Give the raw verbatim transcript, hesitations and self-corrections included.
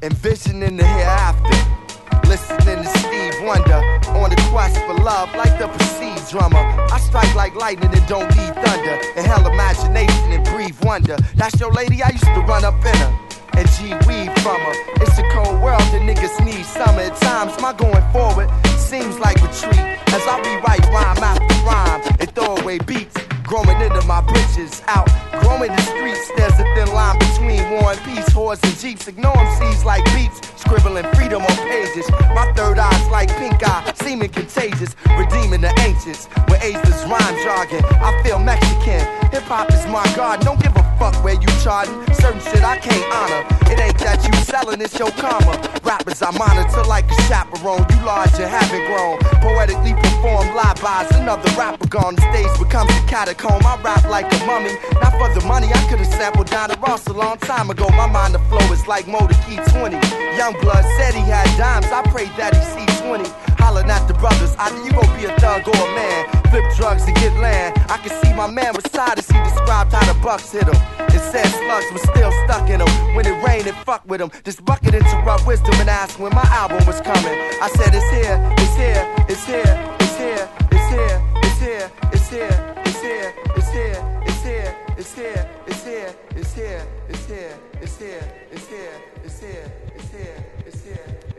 envisioning the hereafter. Listening to Steve Wonder on the quest for love like the perceived drummer. I strike like lightning and don't need thunder. Inhale imagination and breathe wonder. That's your lady, I used to run up in her and G-weave from her. It's a cold world that niggas need summer. At times my going forward seems like retreat as I rewrite rhyme after rhyme and throw away beats. Growing into my britches, out growing the streets. There's a thin line between war and peace, whores and jeeps. Ignore them seeds like beats, scribbling freedom on pages. My third eye's like pink eye, seeming contagious, redeeming the ancients with ageless rhyme jargon. I feel Mexican, hip hop is my god. Don't give a fuck where you charting. Certain shit I can't honor. It ain't that you selling, it's your karma. Rappers I monitor like a chaperone. You large and haven't grown. Poetically perform live-bys. Another rapper gone. The stage becomes a catacomb. I rap like a mummy. Not for the money, I could've sampled Donna Ross a long time ago. My mind to flow is like Motor Key twenty. Youngblood said he had dimes. I prayed that he see twenty. Hollering at the brothers. Either you gon' be a thug or a man. Flip drugs and get land. I can see my man beside us. He described how the bucks hit him. It said slugs was still stuck in him. When it rained, it fucked with him. This bucket interrupt wisdom and asked when my album was coming. I said it's here, it's here, it's here, it's here, it's here, it's here, it's here, it's here, it's here, it's here, it's here, it's here, it's here, it's here, it's here, it's here, it's here, it's here, it's here.